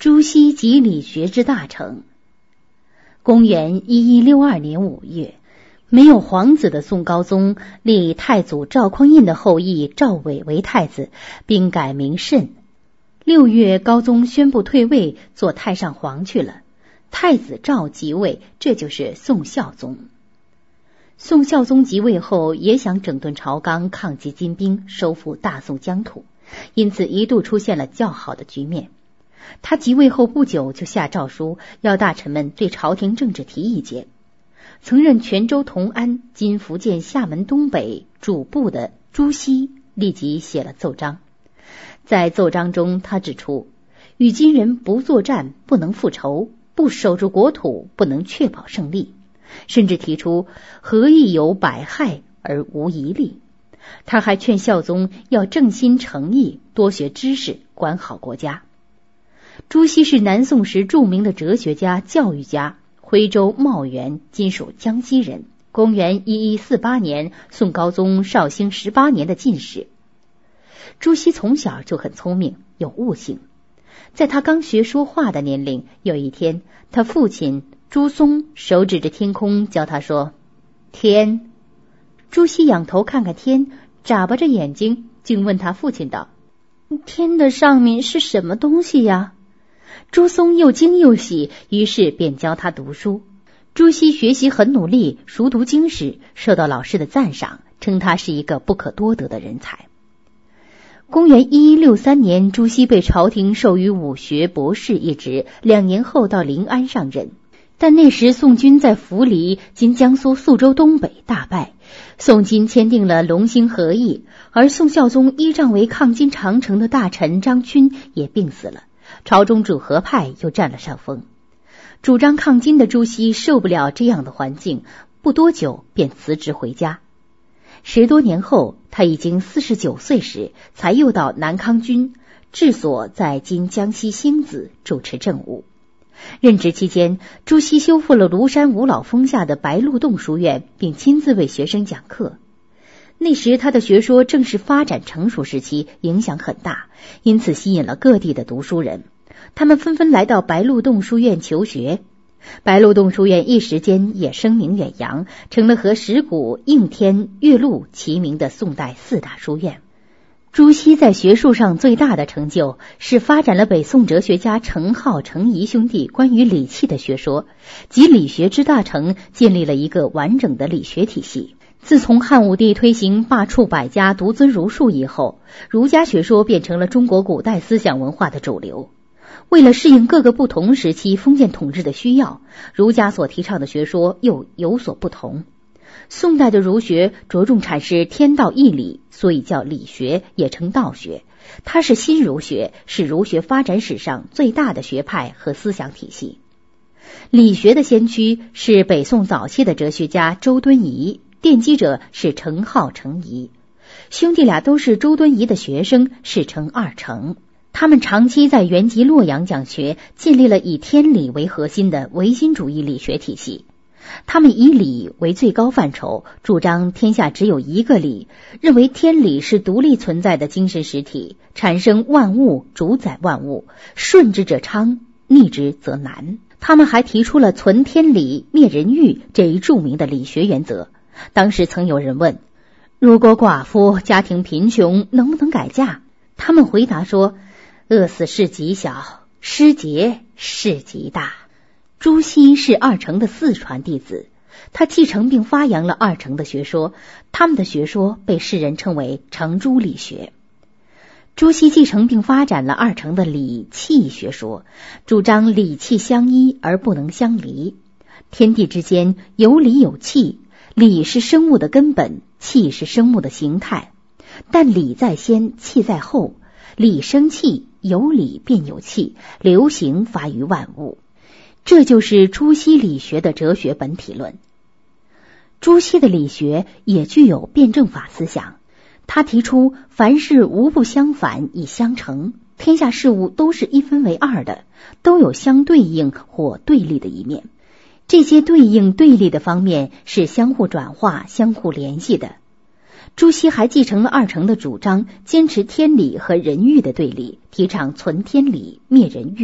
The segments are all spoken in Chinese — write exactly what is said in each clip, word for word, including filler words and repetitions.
朱熹集理学之大成。公元一一六二年五月，没有皇子的宋高宗立太祖赵匡胤的后裔赵伟为太子，并改名慎。六月，高宗宣布退位，做太上皇去了。太子赵即位，这就是宋孝宗。宋孝宗即位后，也想整顿朝纲，抗击金兵，收复大宋疆土，因此一度出现了较好的局面。他即位后不久，就下诏书，要大臣们对朝廷政治提意见。曾任泉州同安（今福建厦门东北）主簿的朱熹立即写了奏章。在奏章中，他指出，与金人不作战，不能复仇；不守住国土，不能确保胜利。甚至提出何以有百害而无一利。他还劝孝宗要正心诚意，多学知识，管好国家。朱熹是南宋时著名的哲学家、教育家，徽州茂源（今属江西）人。公元一一四八年，宋高宗绍兴十八年的进士。朱熹从小就很聪明，有悟性。在他刚学说话的年龄，有一天，他父亲朱松手指着天空，教他说：“天。”朱熹仰头看看天，眨巴着眼睛，竟问他父亲道：“天的上面是什么东西呀？”朱松又惊又喜，于是便教他读书。朱熹学习很努力，熟读经史，受到老师的赞赏，称他是一个不可多得的人才。公元一一六三年，朱熹被朝廷授予武学博士一职，两年后到临安上任。但那时宋军在涪陵（今江苏宿州东北）大败，宋金签订了龙兴和议，而宋孝宗依仗为抗金长城的大臣张勋也病死了，朝中主和派又占了上风。主张抗金的朱熹受不了这样的环境，不多久便辞职回家。十多年后，他已经四十九岁时，才又到南康军，治所在今江西星子，主持政务。任职期间，朱熹修复了庐山五老峰下的白鹿洞书院，并亲自为学生讲课。那时他的学说正是发展成熟时期，影响很大，因此吸引了各地的读书人，他们纷纷来到白鹿洞书院求学。白鹿洞书院一时间也声名远扬，成了和石鼓、应天、岳麓齐名的宋代四大书院。朱熹在学术上最大的成就是发展了北宋哲学家程颢、程颐兄弟关于理气的学说，集理学之大成，建立了一个完整的理学体系。自从汉武帝推行罢黜百家，独尊儒术以后，儒家学说变成了中国古代思想文化的主流。为了适应各个不同时期封建统治的需要，儒家所提倡的学说又有所不同。宋代的儒学着重阐释天道义理，所以叫理学，也称道学。它是新儒学，是儒学发展史上最大的学派和思想体系。理学的先驱是北宋早期的哲学家周敦颐，奠基者是程颢、程颐。兄弟俩都是周敦颐的学生，世称二程。他们长期在原籍洛阳讲学，建立了以天理为核心的唯心主义理学体系。他们以理为最高范畴，主张天下只有一个理，认为天理是独立存在的精神实体，产生万物，主宰万物，顺之者昌，逆之则难。他们还提出了存天理，灭人欲这一著名的理学原则。当时曾有人问，如果寡妇家庭贫穷，能不能改嫁？他们回答说，饿死事极小，失节事极大。朱熹是二程的四传弟子，他继承并发扬了二程的学说，他们的学说被世人称为程朱理学。朱熹继承并发展了二程的理气学说，主张理气相依而不能相离。天地之间有理有气，理是生物的根本，气是生物的形态，但理在先，气在后，理生气，有理便有气，流行发于万物。这就是朱熹理学的哲学本体论。朱熹的理学也具有辩证法思想，他提出凡事无不相反以相成，天下事物都是一分为二的，都有相对应或对立的一面。这些对应对立的方面是相互转化、相互联系的。朱熹还继承了二程的主张，坚持天理和人欲的对立，提倡存天理，灭人欲。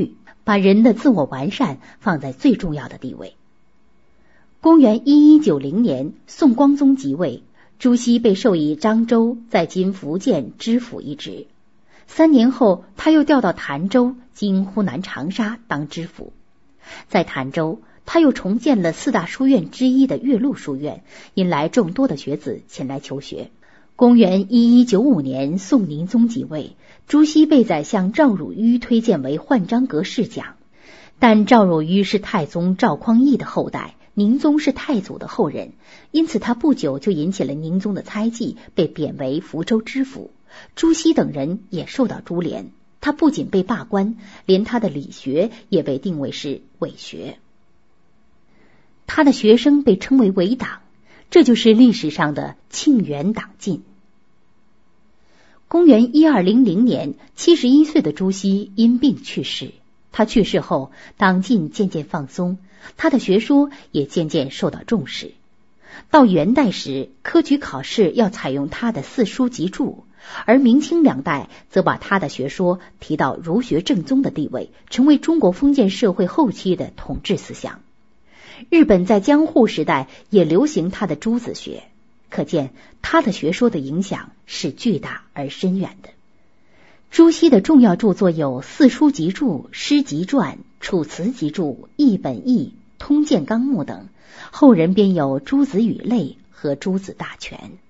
把人的自我完善放在最重要的地位。公元一一九零年，宋光宗即位，朱熹被授以漳州在今福建知府一职。三年后，他又调到潭州（今湖南长沙）当知府。在潭州，他又重建了四大书院之一的岳麓书院，引来众多的学子前来求学。公元一一九五年，宋宁宗即位，朱熹被宰相赵汝愚推荐为焕章阁侍讲，但赵汝愚是太宗赵匡胤的后代，宁宗是太祖的后人，因此他不久就引起了宁宗的猜忌，被贬为福州知府。朱熹等人也受到株连，他不仅被罢官，连他的理学也被定为是伪学。他的学生被称为伪党，这就是历史上的庆元党禁。公元一二零零年，七十一岁的朱熹因病去世。他去世后，党禁渐渐放松，他的学说也渐渐受到重视。到元代时，科举考试要采用他的四书集注，而明清两代则把他的学说提到儒学正宗的地位，成为中国封建社会后期的统治思想。日本在江户时代也流行他的朱子学，可见他的学说的影响是巨大而深远的。朱熹的重要著作有《四书集注》《诗集传》《楚辞集注》《译本义》《通鉴纲目》等，后人编有《诸子语类》和《诸子大全》。